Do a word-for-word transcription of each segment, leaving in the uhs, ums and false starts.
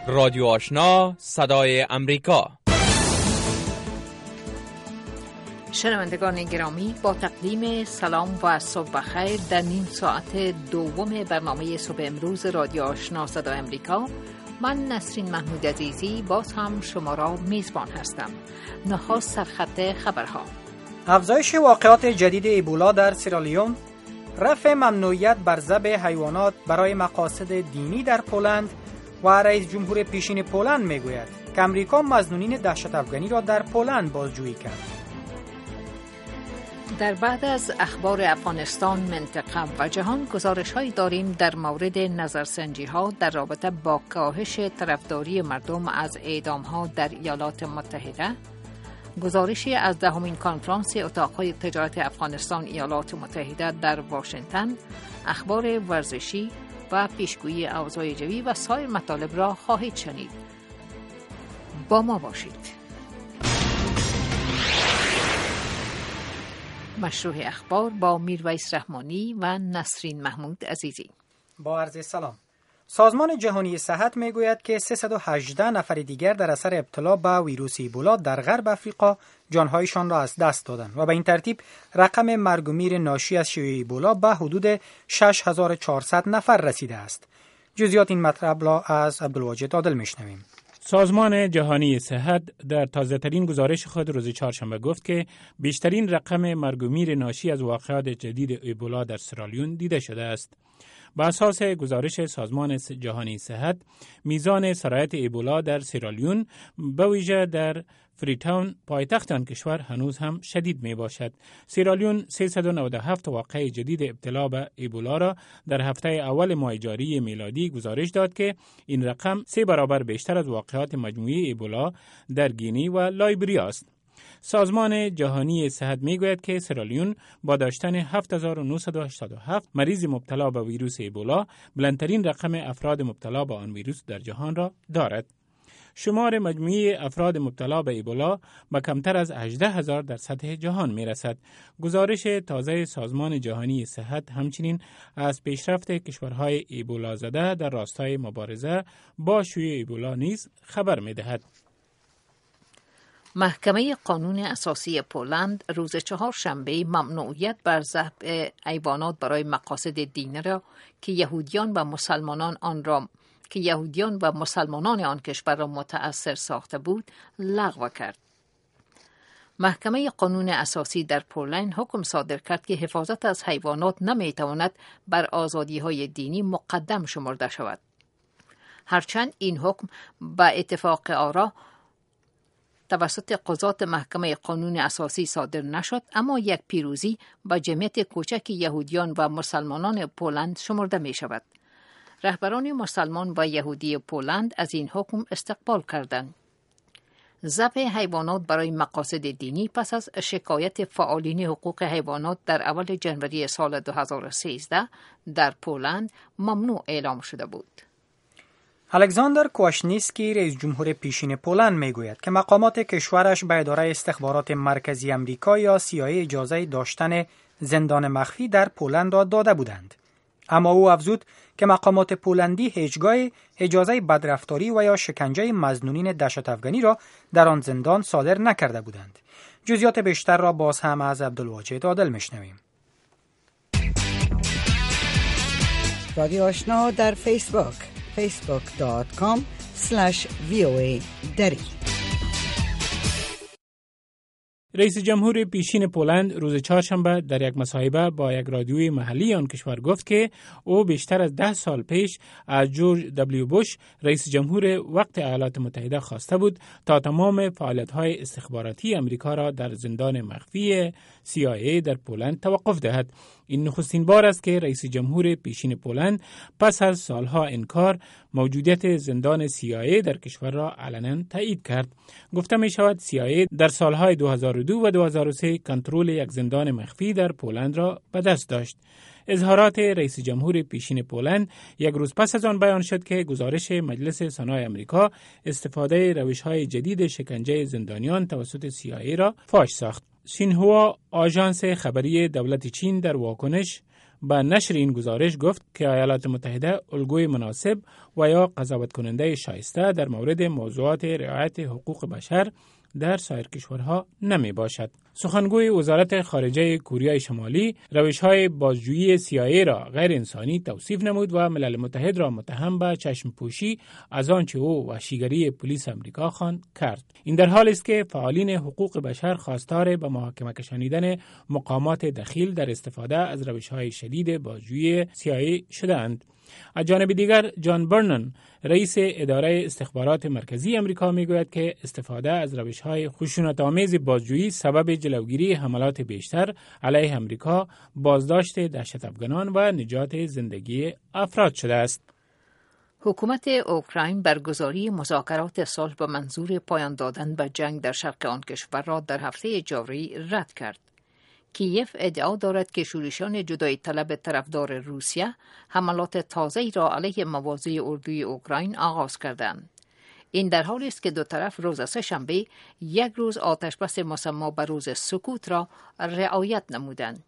رادیو آشنا صدای امریکا. شنوندگان گرامی، با تقدیم سلام و صبح بخیر در نیم ساعت دوم برنامه صبح امروز رادیو آشنا صدای امریکا، من نسرین محمود عزیزی باز هم شما را میزبان هستم. نخست سرخط خبرها: افزایش واقعات جدید ایبولا در سیرالیون، رفع ممنوعیت بر ذبح حیوانات برای مقاصد دینی در پولند و رئیس جمهور پیشین پولند میگوید که امریکا مظنونین دهشت افغانی را در پولند بازجویی کرد. در بعد از اخبار افغانستان، منطقه و جهان گزارش‌هایی داریم در مورد نظرسنجی‌ها در رابطه با کاهش طرفداری مردم از اعدام‌ها در ایالات متحده، گزارشی از دهمین کنفرانس اتاق‌های تجارت افغانستان ایالات متحده در واشنگتن، اخبار ورزشی و پیشگویی اوضاع جوی و سایر مطالب را خواهید شنید. با ما باشید. مشروع اخبار با میرویس رحمانی و نسرین محمود عزیزی. با عرض سلام. سازمان جهانی صحت میگوید که سیصد و هجده نفر دیگر در اثر ابتلا به ویروس ایبولا در غرب افریقا جانهایشان را از دست دادند و به این ترتیب رقم مرگ و میر ناشی از شیوع ایبولا به حدود شش هزار و چهارصد نفر رسیده است. جزئیات این مطلب را از عبدالواجد عادل میشنویم. سازمان جهانی صحت در تازه‌ترین گزارش خود روز چهارشنبه گفت که بیشترین رقم مرگ و میر ناشی از واقعات جدید ایبولا در سیرالیون دیده شده است. با اساس گزارش سازمان جهانی صحت، میزان سرایت ایبولا در سیرالیون به ویژه در فریتاون پایتخت آن کشور هنوز هم شدید می باشد. سیرالیون سیصد و نود و هفت واقعه جدید ابتلا به ایبولا را در هفته اول ماه جاری میلادی گزارش داد که این رقم سه برابر بیشتر از واقعات مجموعی ایبولا در گینی و لایبریا است. سازمان جهانی صحت میگوید که سیرالیون با داشتن هفت هزار و نهصد و هشتاد و هفت مریض مبتلا به ویروس ایبولا بلندترین رقم افراد مبتلا به آن ویروس در جهان را دارد. شمار مجموعی افراد مبتلا به ایبولا به کمتر از هجده هزار در سطح جهان می رسد. گزارش تازه سازمان جهانی صحت همچنین از پیشرفت کشورهای ایبولا زده در راستای مبارزه با شیوع ایبولا نیز خبر می دهد. محکمه قانون اساسی پولند روز چهارشنبه ممنوعیت بر ذبح حیوانات برای مقاصد دینی را که یهودیان و مسلمانان آن را که یهودیان و مسلمانان آن کشور را متأثر ساخته بود لغو کرد. محکمه قانون اساسی در پولند حکم صادر کرد که حفاظت از حیوانات نمیتواند بر آزادی‌های دینی مقدم شمرده شود. هرچند این حکم به اتفاق آرا توسط قضات محکمه قانون اساسی صادر نشد، اما یک پیروزی با جمعیت کوچک یهودیان و مسلمانان پولند شمرده می شود. رهبران مسلمان و یهودی پولند از این حکم استقبال کردند. ذبح حیوانات برای مقاصد دینی پس از شکایت فعالین حقوق حیوانات در اول جنوری سال دو هزار و سیزده در پولند ممنوع اعلام شده بود. الکساندر کواشنیسکی رئیس جمهور پیشین پولند میگوید که مقامات کشورش به اداره استخبارات مرکزی امریکا یا سی آی ای اجازه داشتن زندان مخفی در پولند را داده بودند. اما او افزود که مقامات پولندی هیچگاه اجازه بدرفتاری و یا شکنجه مظنونین دهشت افغانی را در آن زندان صادر نکرده بودند. جزئیات بیشتر را باز هم از عبدالواجد عادل میشنویم. رادیو آشنا در فیسبوک فیسبوک دات کام اسلش وی او ای دری. رئیس جمهور پیشین پولند روز چهارشنبه در یک مصاحبه با یک رادیوی محلی آن کشور گفت که او بیشتر از ده سال پیش از جورج دبلیو بوش رئیس جمهور وقت ایالات متحده خواسته بود تا تمام فعالیت‌های استخباراتی امریکا را در زندان مخفی سی آی ای در پولند توقف دهد. این نخستین بار است که رئیس جمهور پیشین پولند پس از سالها انکار موجودیت زندان سی آی ای در کشور را علنا تایید کرد. گفته می شود سی آی ای در سالهای دو هزار و دو و دو هزار و سه کنترل یک زندان مخفی در پولند را به دست داشت. اظهارات رئیس جمهور پیشین پولند یک روز پس از آن بیان شد که گزارش مجلس سنای امریکا استفاده روش‌های جدید شکنجه زندانیان توسط سی آی ای را فاش ساخت. شینهوا آژانس خبری دولت چین در واکنش با نشر این گزارش گفت که ایالات متحده الگوی مناسب و یا قضاوت کننده شایسته در مورد موضوعات رعایت حقوق بشر در سایر کشورها نمی باشد. سخنگوی وزارت خارجه کره شمالی روش‌های بازجویی سی آی ای را غیر انسانی توصیف نمود و ملل متحد را متهم به چشم پوشی از آنچه او وحشیگری پلیس امریکا خواند کرد. این در حالی است که فعالین حقوق بشر خواستار به محاکمه کشانیدن مقامات دخیل در استفاده از روش‌های شدید بازجویی سی آی ای شده‌اند. از جانب دیگر جان برنن رئیس اداره استخبارات مرکزی امریکا میگوید که استفاده از روش‌های خشونت‌آمیز بازجویی سبب جلوگیری حملات بیشتر علیه امریکا، بازداشت دهشت افغانان و نجات زندگی افراد شده است. حکومت اوکراین برگزاری مذاکرات صلح به منظور پایان دادن به جنگ در شرق آن کشور را در هفته جاری رد کرد. کیف ادعا دارد که شورشیان جدایی طلب طرفدار روسیه حملات تازه‌ای را علیه مواضع اردوی اوکراین آغاز کردند. این در حالی است که دو طرف روز سه‌شنبه یک روز آتشبس مسمى به روز سکوت را رعایت نمودند.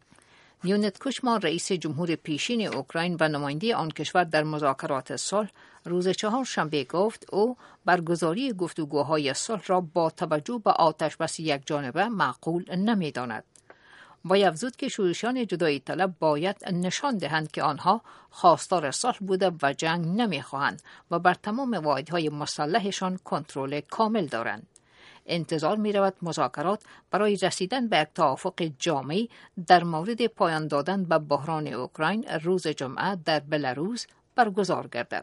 لیونید کوچمان رئیس جمهور پیشین اوکراین و نماینده آن کشور در مذاکرات صلح روز چهارشنبه گفت او برگزاری گفتگوهای صلح را با توجه به آتشبس یک جانبه معقول نمی‌داند. وی افزود که شورشیان جدایی طلب باید نشان دهند که آنها خواستار صلح بوده و جنگ نمی‌خواهند و بر تمام واحدهای مسلحشان کنترل کامل دارند. انتظار می‌رود مذاکرات برای رسیدن به یک توافق جامع در مورد پایان دادن به بحران اوکراین روز جمعه در بلاروس برگزار گردد.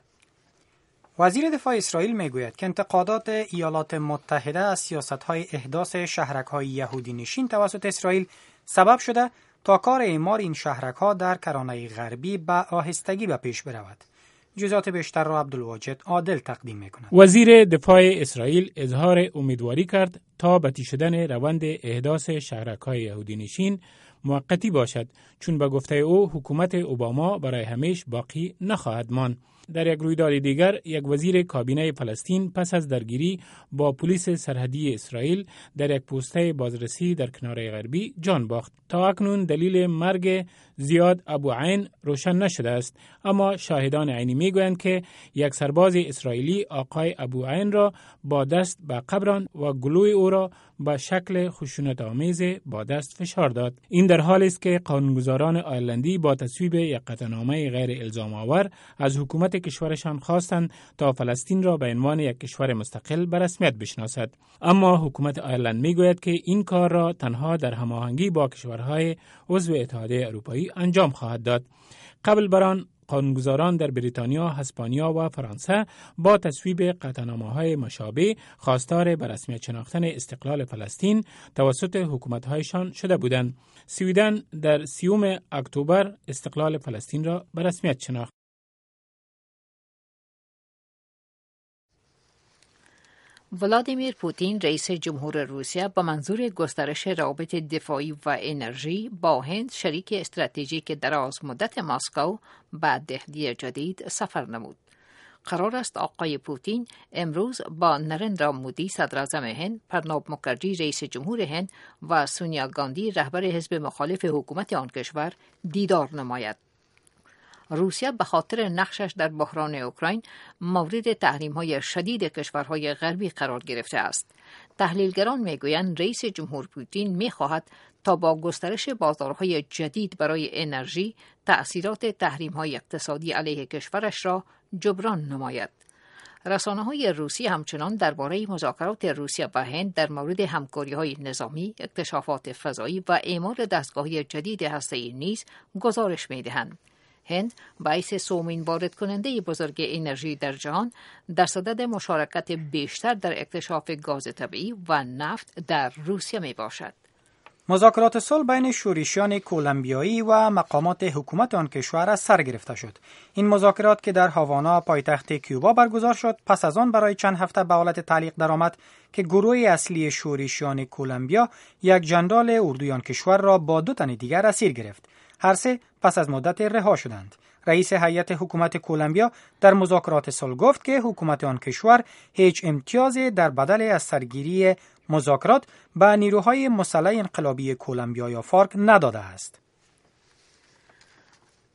وزیر دفاع اسرائیل میگوید که انتقادات ایالات متحده از سیاست‌های احداث شهرک‌های یهودی نشین توسط اسرائیل سبب شده تا کار اعمار این شهرک‌ها در کرانه غربی به آهستگی به پیش برود. جزئیات بیشتر را عبدالواجد عادل تقدیم می‌کند. وزیر دفاع اسرائیل اظهار امیدواری کرد تا بتی شدن روند احداث شهرک‌های یهودی نشین موقتی باشد، چون به گفته او حکومت اوباما برای همیشه باقی نخواهد ماند. در یک رویداد دیگر، یک وزیر کابینه فلسطین پس از درگیری با پلیس سرحدی اسرائیل در یک پوسته بازرسی در کناره غربی جان باخت. تا اکنون دلیل مرگ زیاد ابو عین روشن نشده است، اما شاهدان عینی میگویند که یک سرباز اسرائیلی آقای ابو عین را با دست به قبران و گلوی او را به شکل خشونت‌آمیز با دست فشار داد. این در حالی است که قانونگذاران آیرلندی با تصویب یک قطعنامه غیر الزام آور از حکومت کشورشان خواستند تا فلسطین را به عنوان یک کشور مستقل به رسمیت بشناسد. اما حکومت آیرلند میگوید که این کار را تنها در هماهنگی با کشورهای عضو اتحادیه اروپایی انجام خواهد داد. قبل بر آن قانونگذاران در بریتانیا، اسپانیا و فرانسه با تصویب قطعنامه‌های مشابه خواستار به رسمیت شناختن استقلال فلسطین توسط حکومت‌هایشان شده بودند. سویدن در سیوم اکتبر استقلال فلسطین را به رسمیت شناخت. ولادیمیر پوتین رئیس جمهور روسیه با منظور گسترش روابط دفاعی و انرژی با هند شریک استراتژیک دراز مدت مسکو به دهلی جدید سفر نمود. قرار است آقای پوتین امروز با نریندرا مودی صدر اعظم هند، پرناب مکرجی رئیس جمهور هند و سونیا گاندی رهبر حزب مخالف حکومت آن کشور دیدار نماید. روسیه به خاطر نقشش در بحران اوکراین مورد تحریم‌های شدید کشورهای غربی قرار گرفته است. تحلیلگران میگویند رئیس جمهور پوتین می‌خواهد تا با گسترش بازارهای جدید برای انرژی تأثیرات تحریم‌های اقتصادی علیه کشورش را جبران نماید. رسانه‌های روسی همچنان درباره مذاکرات روسیه و هند در مورد همکاری‌های نظامی، اکتشافات فضایی و اعمار دستگاه‌های جدید هسته‌ای نیز گزارش می‌دهند. هند باعث سومین وارد کننده بزرگ انرژی در جهان در صدد مشارکت بیشتر در اکتشاف گاز طبیعی و نفت در روسیه می باشد. مذاکرات صلح بین شورشیان کولومبیایی و مقامات حکومت آن کشور از سر گرفته شد. این مذاکرات که در هاوانا پایتخت کیوبا برگزار شد، پس از آن برای چند هفته به حالت تعلیق درآمد که گروه اصلی شورشیان کولومبیا یک جنرال اردوی آن کشور را با دو تن دیگر اسیر گرفت. هر سه پس از مدت رها شدند. رئیس هیئت حکومت کولومبیا در مذاکرات صلح گفت که حکومت آن کشور هیچ امتیازی در بدل از سرگیری مذاکرات به نیروهای مسلح انقلابی کولومبیا یا فارک نداده است.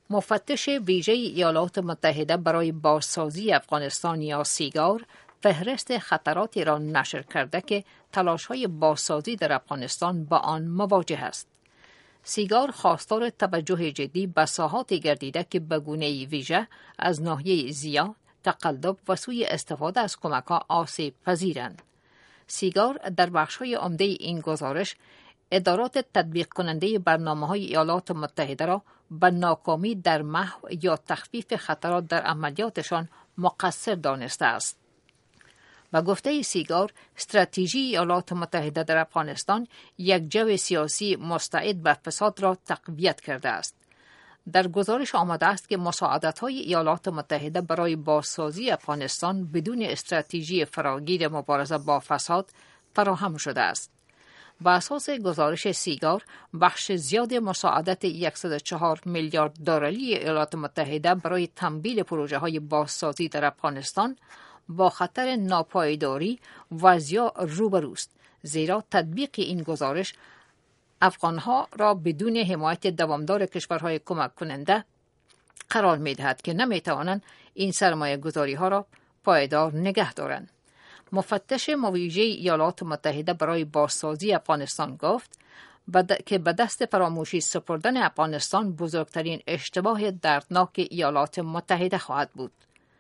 مفتش ویژه ایالات متحده برای بازسازی افغانستان یا سیگار فهرست خطراتی را نشر کرده که تلاش‌های بازسازی در افغانستان با آن مواجه است. سیگار خواستار توجه جدی به ساحاتی گردیده که به گونه‌ای ویژه از ناحیه زیان، تقلب و سوی استفاده از کمک‌ها آسیب پذیرند. سیگار در بخش‌های عمده این گزارش ادارات تطبیق کننده برنامه‌های ایالات متحده را به ناکامی در محو یا تخفیف خطرات در عملیاتشان مقصر دانسته است. با گفته سیگار، استراتژی ایالات متحده در افغانستان یک جو سیاسی مستعد به فساد را تقویت کرده است. در گزارش آمده است که مساعدت‌های ایالات متحده برای بازسازی افغانستان بدون استراتژی فراگیر مبارزه با فساد فراهم شده است. بر اساس گزارش سیگار، بخش زیاد مساعدت صد و چهار میلیارد دلاری ایالات متحده برای تمویل پروژه‌های بازسازی در افغانستان با خطر ناپایداری و زیاد روبروست، زیرا تطبیق این گزارش افغانها را بدون حمایت دوامدار کشورهای کمک کننده قرار می دهد که نمی توانند این سرمایه گذاری ها را پایدار نگه دارند. مفتش ویژه ایالات متحده برای بازسازی افغانستان گفت بد... که به دست فراموشی سپردن افغانستان بزرگترین اشتباه دردناک ایالات متحده خواهد بود.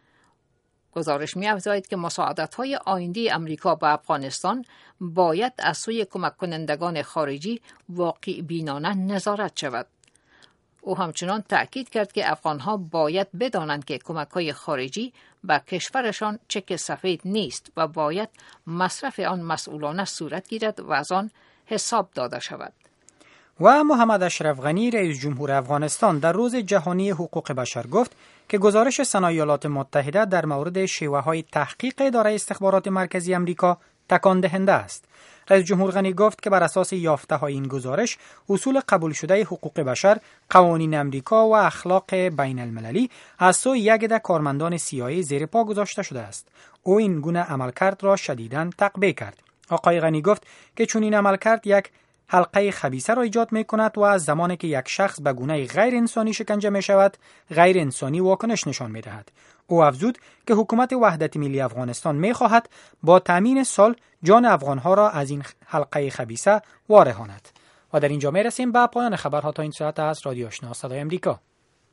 گزارش می افزاید که مساعدت‌های آینده امریکا به افغانستان باید از سوی کمک کنندگان خارجی واقع بینانه نظارت شود. او همچنان تأکید کرد که افغانها باید بدانند که کمک‌های خارجی به کشورشان چک سفید نیست و باید مصرف آن مسئولانه صورت گیرد و از آن حساب داده شود. و محمد اشرف غنی رئیس جمهور افغانستان در روز جهانی حقوق بشر گفت که گزارش سنا ایالات متحده در مورد شیوه‌های تحقیق اداره استخبارات مرکزی آمریکا تکان دهنده است. رئیس جمهور غنی گفت که بر اساس یافته‌های این گزارش، اصول قبول شده حقوق بشر، قوانین آمریکا و اخلاق بین المللی از سوی یک عده کارمندان سی‌آی‌ای زیر پا گذاشته شده است. او این گونه عملکرد را شدیداً تقبیح کرد. آقای غنی گفت که چون این عملکرد یک حلقه خبیثه را ایجاد می کند و از زمانی که یک شخص به گونه غیر انسانی شکنجه می شود، غیر انسانی واکنش نشان می دهد. او افزود که حکومت وحدت ملی افغانستان می خواهد با تامین صلح جان افغانها را از این حلقه خبیثه وارهاند. و در اینجا می رسیم به پایان خبرها تا این ساعت از رادیو آشنا صدای آمریکا.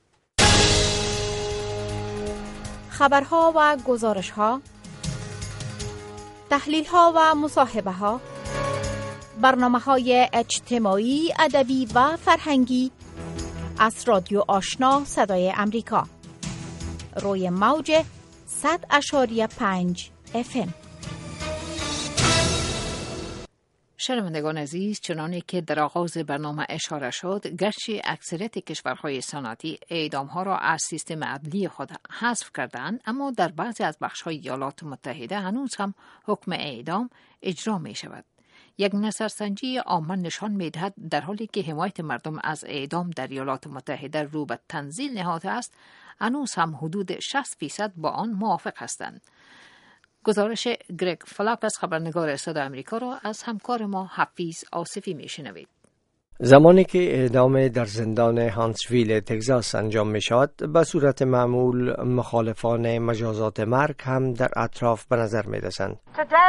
خبرها و گزارشها، تحلیلها و مصاحبه‌ها، برنامه‌های اجتماعی، ادبی و فرهنگی از رادیو آشنا صدای امریکا روی موج صد اشاری پنج اف ام. شنوندگان عزیز، چنانه که در آغاز برنامه اشاره شد، گرچه اکثریت کشورهای صنعتی اعدام‌ها را از سیستم عدلی خود حذف کردند، اما در بعضی از بخش‌های ایالات متحده هنوز هم حکم اعدام اجرا می‌شود. یک نظرسنجی عامه نشان می‌دهد در حالی که حمایت مردم از اعدام در ایالات متحده رو به تنزیل نهاده است، هنوز هم حدود شصت فیصد با آن موافق هستند. گزارش گرگ فلاک از خبرنگار صدای آمریکا را از همکار ما حفیظ آصفی میشنوید. زمانی که اعدام در زندان هانتسویل تگزاس انجام می شود، به صورت معمول مخالفان مجازات مرگ هم در اطراف به نظر می رسند.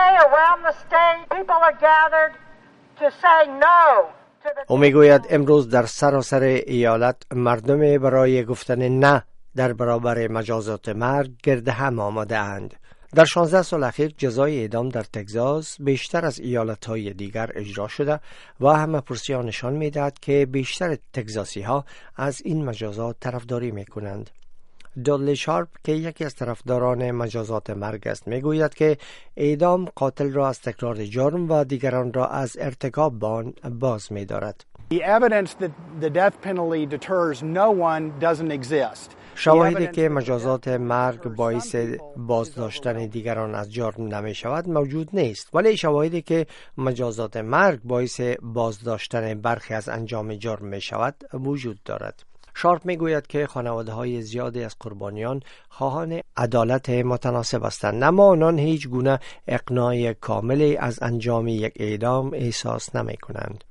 او می گوید امروز در سراسر ایالت مردم برای گفتن نه در برابر مجازات مرگ گرد هم آمده اند. در شانزده سال اخیر جزای اعدام در تگزاس بیشتر از ایالت‌های دیگر اجرا شده و همه پرسی‌ها نشان می‌دهد که بیشتر تگزاسی‌ها از این مجازات طرفداری می‌کنند. دودلی شارپ که یکی از طرفداران مجازات مرگ است می‌گوید که اعدام قاتل را از تکرار جرم و دیگران را از ارتکاب به آن باز می‌دارد. The evidence that the death penalty deters no one doesn't exist. شواهدی که مجازات مرگ باعث بازداشتن دیگران از جرم نمی شود موجود نیست، ولی شواهدی که مجازات مرگ باعث بازداشتن برخی از انجام جرم می شود وجود دارد. شارپ می گوید که خانواده های زیادی از قربانیان خواهان عدالت متناسب هستند، اما آنان هیچ گونه اقناع کاملی از انجام یک اعدام احساس نمی کنند.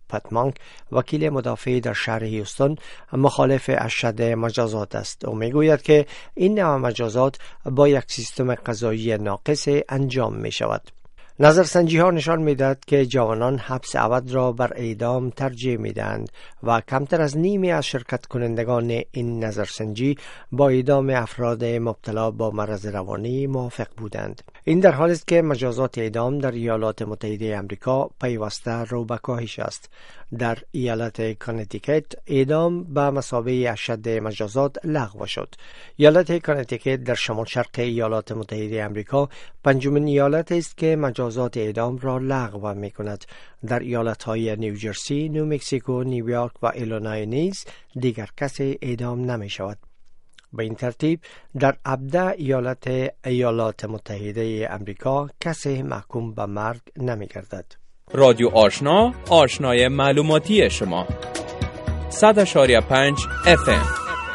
پتمانک وکیل مدافع در شهر هیوستن مخالف اشد مجازات است و میگوید که این نوع مجازات با یک سیستم قضایی ناقص انجام می شود. نظرسنجی ها نشان می‌دهد که جوانان حبس ابد را بر اعدام ترجیح می‌دهند و کمتر از نیمی از شرکت کنندگان این نظرسنجی با اعدام افراد مبتلا با مرض روانی موافق بودند. این در حالی است که مجازات اعدام در ایالات متحده آمریکا پیوسته رو به کاهش است. در ایالت کانتیکت اعدام به مثابه اشد مجازات لغو شد. ایالت کانتیکت در شمال شرق ایالات متحده آمریکا پنجمین ایالت است که مجازات اعدام را لغو می کند. در ایالت‌های نیوجرسی، نیومکسیکو، نیویورک و ایلینوی نیز دیگر کسی اعدام نمی شود. به این ترتیب در هفده ایالت ایالات متحده آمریکا کسی محکوم به مرگ نمی گردد. رادیو آشنا، آشنای معلوماتی شما. صد و پنج اف ام.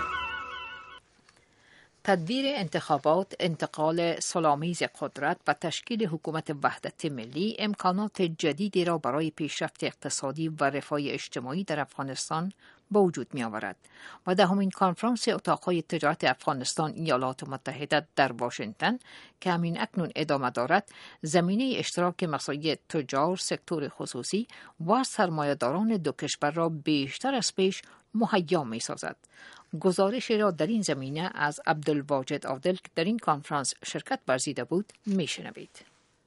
تدبیر انتخابات، انتقال سلامیز قدرت و تشکیل حکومت وحدت ملی امکانات جدیدی را برای پیشرفت اقتصادی و رفاه اجتماعی در افغانستان به وجود می آورد و دهمین کنفرانس اتاقهای تجارت افغانستان ایالات متحده در واشنگتن که همین اکنون ادامه دارد، زمینه اشتراک مسائل تجار، سکتور خصوصی و سرمایه‌داران دو کشور را بیشتر از پیش مهیا می سازد. گزارشی را در این زمینه از عبدالواجد عادل که در این کنفرانس شرکت ورزیده بود می شنوید.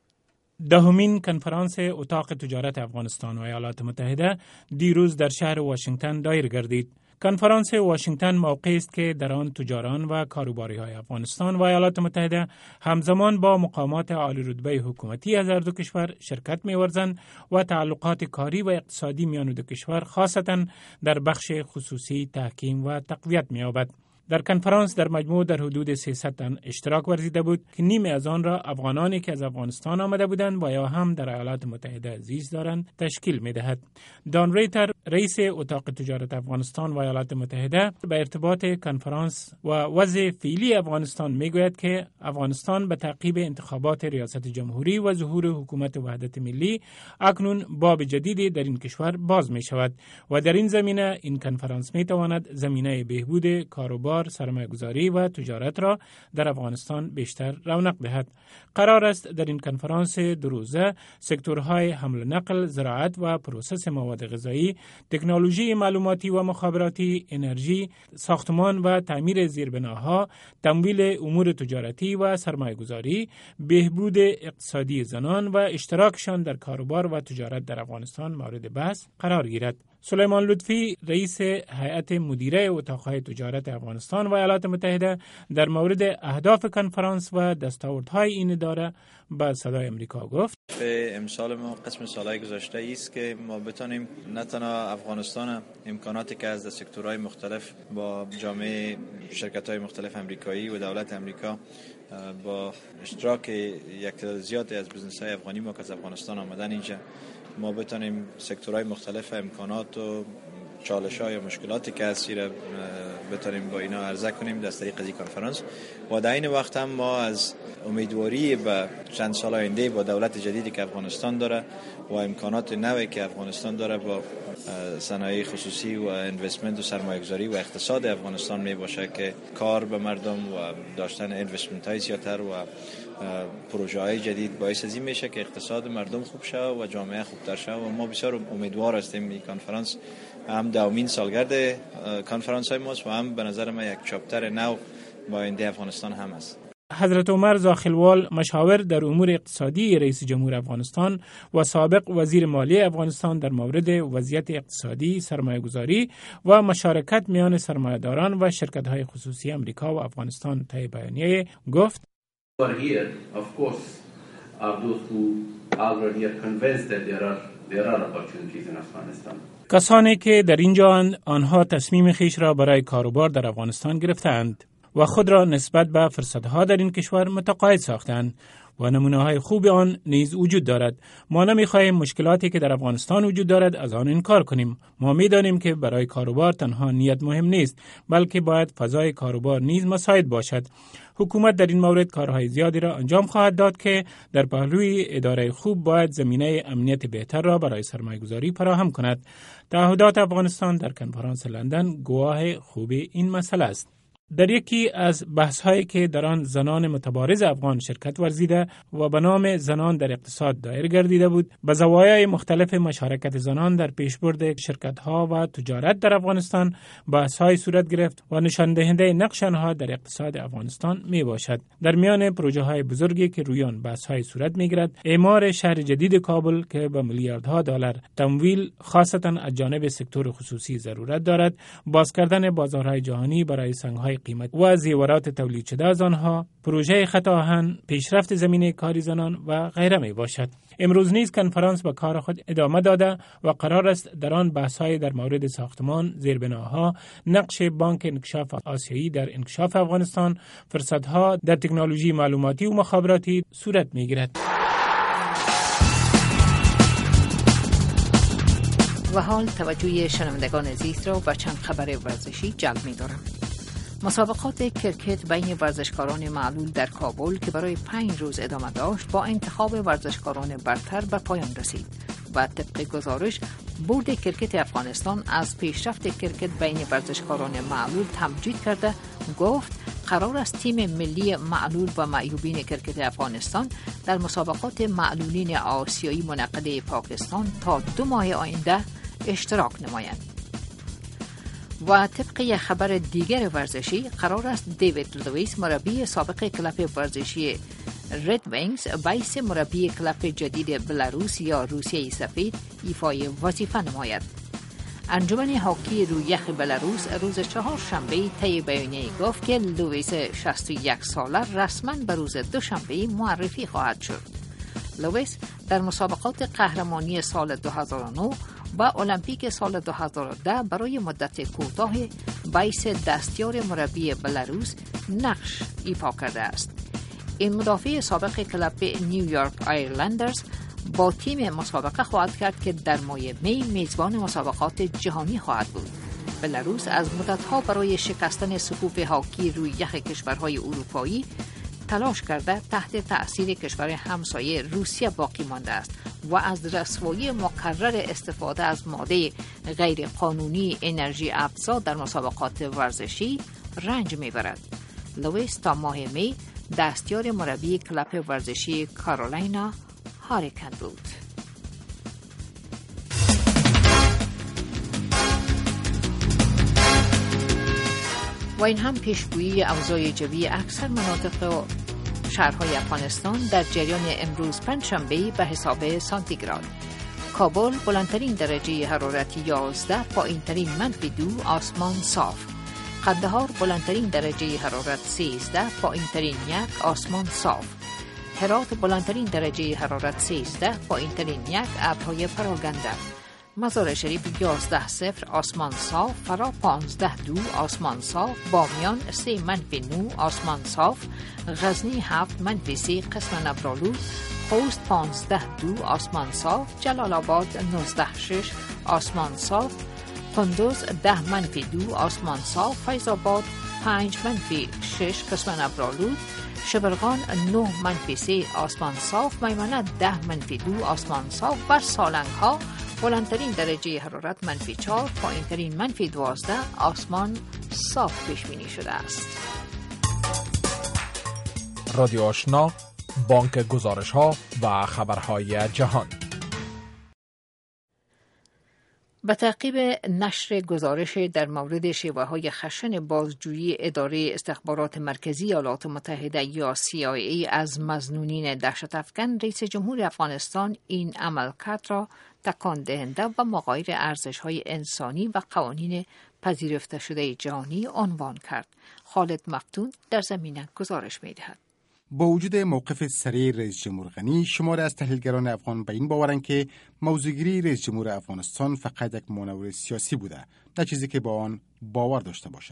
دهمین کنفرانس اتاق تجارت افغانستان و ایالات متحده دیروز در شهر واشنگتن دایر گردید. کنفرانس واشنگتن موقعی است که در آن تجاران و کاروباری‌های افغانستان و ایالات متحده همزمان با مقامات عالی رتبه حکومتی از هر دو کشور شرکت می‌ورزند و تعلقات کاری و اقتصادی میان دو کشور خاصتاً در بخش خصوصی تحکیم و تقویت می‌یابد. در کنفرانس در مجموع در حدود سیصد تن اشتراک ورزیده بود که نیمه از آن را افغانانی که از افغانستان آمده بودند و یا هم در ایالات متحده زیست دارند تشکیل می‌دهد. دان ریتر رئیس اتاق تجارت افغانستان و ایالات متحده به ارتباط کنفرانس و وضع فعلی افغانستان میگوید که افغانستان به تعقیب انتخابات ریاست جمهوری و ظهور حکومت وحدت ملی اکنون باب جدیدی در این کشور باز می شود و در این زمینه این کنفرانس می تواند زمینه بهبود کاروبار، سرمایه‌گذاری و تجارت را در افغانستان بیشتر رونق دهد. قرار است در این کنفرانس دو روزه سکتورهای حمل و نقل، زراعت و پروسس مواد غذایی، تکنولوژی معلوماتی و مخابراتی، انرژی، ساختمان و تعمیر زیربناها، تمویل امور تجارتی و سرمایه‌گذاری، بهبود اقتصادی زنان و اشتراکشان در کاروبار و تجارت در افغانستان مورد بحث قرار گیرد. سلیمان لطفی رئیس هیئت مدیره اتاقهای تجارت افغانستان و ایالات متحده در مورد اهداف کنفرانس و دستاوردهای این اداره به صدای امریکا گفت: امسال ما قسم سالهای گذشته است که ما بتانیم نه تنها افغانستان امکاناتی که از سکتورهای مختلف با جامعه شرکت‌های مختلف امریکایی و دولت امریکا با اشتراک یک تعداد زیادی از بزنس‌های افغانی ما که از افغانستان آمدن اینجا ما بتانیم سکتورهای مختلف امکانات و چالش‌ها یا مشکلاتی که هست را بتانیم با اینا عرضه کنیم در طریق از این کنفرانس و در این وقت هم ما از امیدواری به چند سال آینده با دولت جدیدی که افغانستان داره و امکانات نوی که افغانستان داره با صنایع خصوصی و اینوستمنت و سرمایه‌گذاری و اقتصاد افغانستان می باشه که کار به مردم و داشتن اینوستمنت های زیادتر و پروژه های جدید باعث از این میشه که اقتصاد مردم خوب شه و جامعه خوبتر شه و ما بسیار امیدوار هستیم این کنفرانس هم دومین سالگرد کنفرانس های ماست و هم به نظر من یک چاپتر نو با آینده افغانستان هم است. حضرت عمر زاخلوال مشاور در امور اقتصادی رئیس جمهور افغانستان و سابق وزیر مالیه افغانستان در مورد وضعیت اقتصادی، سرمایه‌گذاری و مشارکت میان سرمایه‌داران و شرکت‌های خصوصی امریکا و افغانستان طی بیانیه گفت: کسانی که در اینجا آنها تصمیم خیش را برای کاروبار در افغانستان گرفتند و خود را نسبت به فرصتها در این کشور متقاعد ساختند و نمونه‌های خوب آن نیز وجود دارد. ما نمی‌خواهیم مشکلاتی که در افغانستان وجود دارد از آن انکار کنیم. ما می‌دانیم که برای کاروبار تنها نیت مهم نیست، بلکه باید فضای کاروبار نیز مساعد باشد. حکومت در این مورد کارهای زیادی را انجام خواهد داد که در پهلوی اداره خوب باید زمینه امنیت بهتر را برای سرمایه‌گذاری فراهم کند. تعهدات افغانستان در کنفرانس لندن گواه خوب این مسئله است. در یکی از بحث‌هایی که در آن زنان متبارز افغان شرکت ورزیده و به نام زنان در اقتصاد دایر گردیده بود، به زوایای مختلف مشارکت زنان در پیشبرد شرکت‌ها و تجارت در افغانستان بحث‌های صورت گرفت و نشان دهنده نقش آنها در اقتصاد افغانستان میباشد. در میان پروژه‌های بزرگی که روی آن بحث‌های صورت میگیرد، اعمار شهر جدید کابل که به میلیاردها دلار تمویل خاصتاً از جانب سکتور خصوصی ضرورت دارد، باز کردن بازارهای جهانی برای سنگ‌های قیمت و زیورات تولید شده از آنها، پروژه خط آهن، پیشرفت زمینه کاری زنان و غیره می باشد. امروز نیز کنفرانس به کار خود ادامه داده و قرار است در آن بحث‌های در مورد ساختمان، زیربناها، نقش بانک انکشاف آسیایی در انکشاف افغانستان، فرصت‌ها در تکنولوژی معلوماتی و مخابراتی صورت می‌گیرد. و حال توجه شنوندگان عزیز را به چند خبر ورزشی جلب می‌دارم. مسابقات کرکت بین ورزشکاران معلول در کابل که برای پنج روز ادامه داشت با انتخاب ورزشکاران برتر به پایان رسید و طبق گزارش بورد کرکت افغانستان از پیشرفت کرکت بین ورزشکاران معلول تمجید کرده گفت قرار است تیم ملی معلول و معیوبین کرکت افغانستان در مسابقات معلولین آسیایی منعقده پاکستان تا دو ماه آینده اشتراک نمایند. و طبق یک خبر دیگر ورزشی قرار است دیوید لوئیس مربی سابق کلب ورزشی رد وینگز باعث مربی کلب جدید بلاروس یا روسیه سفید ایفای وظیفه نماید. انجمن هاکی روی یخ بلاروس روز چهارشنبه طی بیانیه‌ای گفت که لوئیس شصت و یک ساله رسما به روز دوشنبه معرفی خواهد شد. لوئیس در مسابقات قهرمانی سال دو هزار و نه و المپیک سال دو هزار و ده برای مدت کوتاه باعث دستیار مربی بلاروس نقش ایفا کرده است. این مدافع سابق کلب نیویورک آیرلندرز با تیم مسابقه خواهد کرد که در ماه می میزبان مسابقات جهانی خواهد بود. بلاروس از مدتها برای شکستن صفوف هاکی روی یخ کشورهای اروپایی تلاش کرده تحت تأثیر کشور همسایه روسیه باقی مانده است و از رسوایی مکرر استفاده از ماده غیر قانونی انرژی افزا در مسابقات ورزشی رنج میبرد. لوئیس تا ماه می دستیار مربی کلب ورزشی کارولاینا هاریکن بود. و این هم پیشگویی اوضاع جوی اکثر مناطق و شهرهای افغانستان در جریان امروز پنجشنبه به حساب سانتیگراد. کابل بلندترین درجه حرارت یازده، پایینترین منفی دو، آسمان صاف. قندهار بلندترین درجه حرارت سیزده، پایینترین یک، آسمان صاف. هرات بلندترین درجه حرارت سیزده، پایینترین یک، ابرهای پراکنده. مزار شریف یازده صفر، آسمان صاف. فرا پانزده دو، آسمان صاف. بامیان سه منفی نو، آسمان صاف. غزنی هفت منفی سی، قسم نبرالود. خوست پانزده دو، آسمان صاف. جلال آباد نوزده شش، آسمان صاف. کندوز ده منفی دو، آسمان صاف. فیض آباد پنج منفی شش، قسم نبرالود. شبرغان نه منفی سی، آسمان صاف. میمنه ده منفی دو، آسمان صاف. بر سالنگ ها بلندترین درجه حرارت منفی چهار، پایینترین منفی دوازده، آسمان صاف پیش بینی شده است. رادیو آشنا، بانک گزارش ها و خبرهای جهان. به تعقیب نشر گزارش در مورد شیوه‌های خشن بازجویی اداره استخبارات مرکزی ایالات متحده یا سی آی ای از مظنونین دهشت افکن، رئیس جمهور افغانستان این عملکرد را تکان دهنده و مغایر ارزش‌های انسانی و قوانین پذیرفته شده جهانی عنوان کرد. خالد مفتون در زمینه گزارش می‌دهد. با وجود موقف سریع رئیس جمهور غنی، شمار از تحلیلگران افغان به این باورند که موضوعگیری رئیس جمهور افغانستان فقط یک مانور سیاسی بوده، نه چیزی که با آن باور داشته باشد.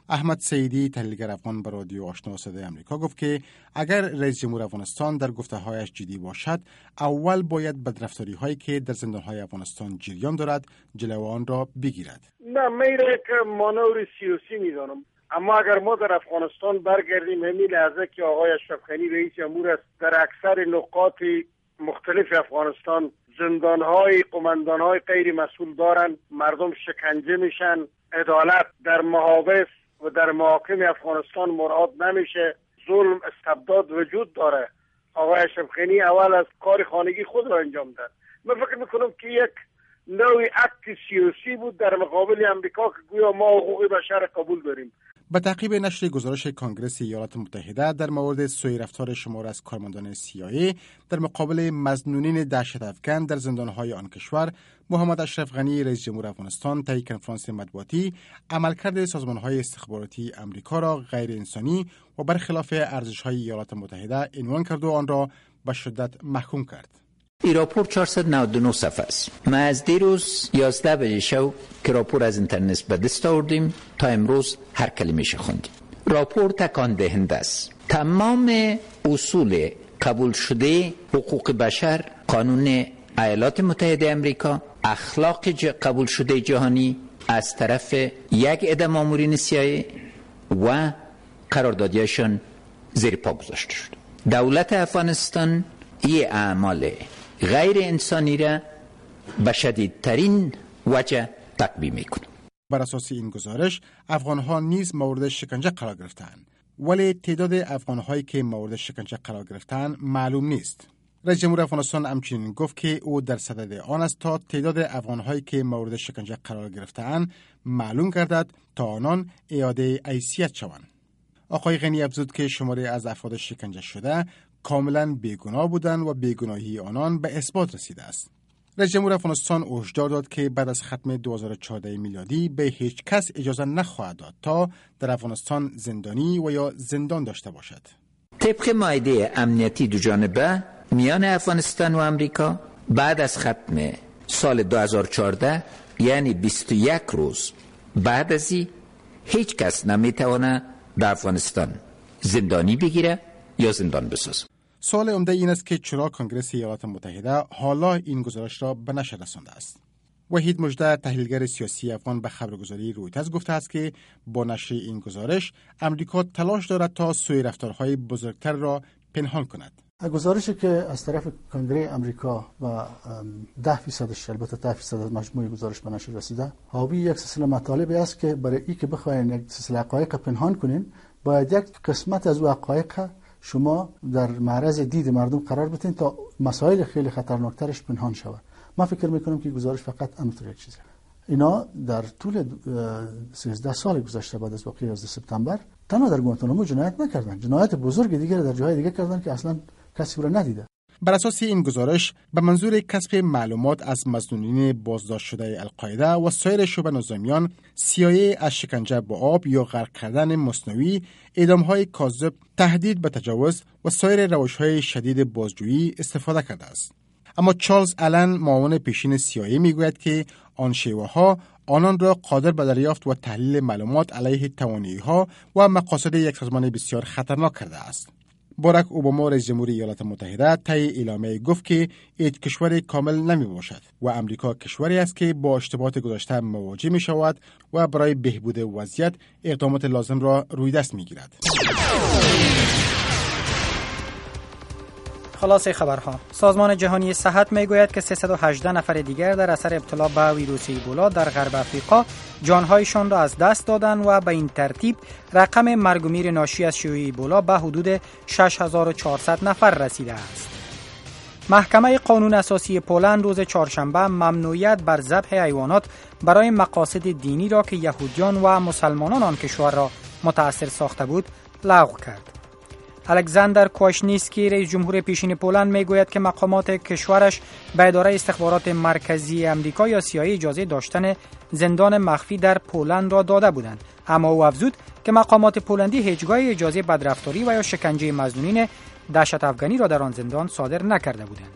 احمد سیدی تحلیلگر افغان به رادیو آشنا صدای آمریکا گفت که اگر رئیس جمهور افغانستان در گفته‌هایش جدی باشد، اول باید بدرفتاری هایی که در زندان‌های افغانستان جریان دارد جلو آن را بگیرد. نه، میره که مانور سیاسی میدانم، اما اگر ما در افغانستان برگردیم همین لحظه که آقای اشرف غنی رئیس جمهور است، در اکثر نقاط مختلف افغانستان زندان‌های قماندان‌های غیر مسئول دارن، مردم شکنجه میشن، عدالت در محابس و در محاکم افغانستان مراعات نمیشه، ظلم استبداد وجود داره. آقای اشرف غنی اول از کار خانگی خود را انجام داد. من فکر میکنم که یک نوعی اکت سیاسی بود در مقابل امریکا که گویا ما حقوق بشر قبول داریم. به تعقیب نشر گزارش کنگره ایالات متحده در مورد سوء رفتار شمار از کارمندان سی آی ای در مقابل مظنونین دهشت افکن در زندانهای آن کشور، محمد اشرف غنی رئیس جمهور افغانستان طی کنفرانس مطبوعاتی عملکرد سازمانهای استخباراتی امریکا را غیر انسانی و برخلاف ارزش‌های ایالات متحده عنوان کرد و آن را به شدت محکوم کرد. این راپور چهارصد و نود و نه صفحه است. ما از دیروز یازده بجه شب که راپور از اینترنت به دست آوردیم تا امروز هر کلمه‌اش خوندیم. راپور تکان دهنده است. تمام اصول قبول شده حقوق بشر، قانون ایالات متحده آمریکا، اخلاق قبول شده جهانی از طرف یک عده مامورین سی آی ای و قراردادیشان زیر پا گذاشته شد. دولت افغانستان این اعمال غیر انسانی را به شدیدترین وجه تطبیق میکنه. بر اساس این گزارش افغان‌ها نیز مورد شکنجه قرار گرفتند، ولی تعداد افغان‌هایی که مورد شکنجه قرار گرفتند معلوم نیست. رئیس جمهور افغانستان همچنین گفت که او در صدد آن است تا تعداد افغان‌هایی که مورد شکنجه قرار گرفتند معلوم گردد تا آنان اعاده حیثیت شوند. آقای غنی افزود که شماری از افراد شکنجه شده کاملا بیگناه بودند و بیگناهی آنان به اثبات رسیده است. رئیس جمهور افغانستان هشدار داد که بعد از ختم دو هزار و چهارده میلادی به هیچ کس اجازه نخواهد داد تا در افغانستان زندانی و یا زندان داشته باشد. طبق معاهده امنیتی دو جانبه میان افغانستان و امریکا بعد از ختم سال دو هزار و چهارده، یعنی بیست و یک روز بعد از این، هیچ کس نمیتونه در افغانستان زندانی بگیره یا زندان بسازه. سوال عمده این است که چرا کنگره ایالات متحده حالا این گزارش را به نشر رسانده است. وحید مژده تحلیلگر سیاسی افغان به خبرگزاری رویترز گفته است که با نشر این گزارش امریکا تلاش دارد تا سوء رفتارهای بزرگتر را پنهان کند. گزارشی که از طرف کنگره امریکا و ده فیصدش، البته ده فیصد از مجموع گزارش به نشر رسیده، حاوی یک سلسله مطالب است که برای این که بخواین یک سلسله حقایق پنهان کنین، باید یک قسمت از حقایق شما در معرض دید مردم قرار بدین تا مسائل خیلی خطرناکترش پنهان شود. من فکر میکنم که گزارش فقط همینطور یک چیزه. اینا در طول سیزده سال گذشته بعد از واقعه یازده سپتامبر تنها در گوانتانامو جنایت نکردن، جنایت بزرگ دیگر در جاهای دیگه کردن که اصلا کسی رو ندیده. بر اساس این گزارش به منظور کسب معلومات از مظنونین بازداشت شده القاعده و سایر شبه نظامیان، سی آی ای از شکنجه با آب یا غرق کردن مصنوعی، اعدام‌های کاذب، تهدید به تجاوز و سایر روش‌های شدید بازجویی استفاده کرده است. اما چارلز آلن، معاون پیشین سی آی ای، میگوید که آن شیوه‌ها آنان را قادر به دریافت و تحلیل معلومات علیه توانایی‌ها و مقاصد یک سازمان بسیار خطرناک کرده است. باراک اوباما رئیس جمهور ایالات متحده طی اعلامیه گفت که هیچ کشور کامل نمی باشد و امریکا کشوری است که با اشتباهات گذشته مواجه می شود و برای بهبود وضعیت اقدامات لازم را روی دست می گیرد. خلاصه خبرها: سازمان جهانی صحت میگوید که سیصد و هجده نفر دیگر در اثر ابتلا به ویروس ایبولا در غرب افریقا جانهایشان را از دست دادند و به این ترتیب رقم مرگ و میر ناشی از شیوع ایبولا به حدود شش هزار و چهارصد نفر رسیده است. محکمه قانون اساسی پولند روز چهارشنبه ممنوعیت بر ذبح حیوانات برای مقاصد دینی را که یهودیان و مسلمانان آن کشور را متأثر ساخته بود لغو کرد. الکساندر کواشنیسکی رئیس جمهور پیشین پولند میگوید که مقامات کشورش به اداره استخبارات مرکزی امریکا یا سی آی ای اجازه داشتن زندان مخفی در پولند را داده بودند، اما او افزود که مقامات پولندی هیچگاه اجازه بدرفتاری و یا شکنجه مظنونین دهشت افغانی را در آن زندان صادر نکرده بودند.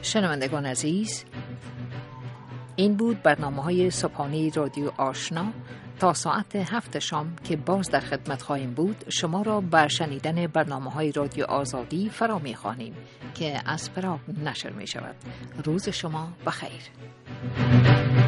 شنوندگان عزیز، این بود برنامه های صبحانه رادیو آشنا. تا ساعت هفت شام که باز در خدمت خواهیم بود، شما را بر شنیدن برنامه های رادیو آزادی فرا می خوانیم که از پراگ نشر می شود. روز شما بخیر.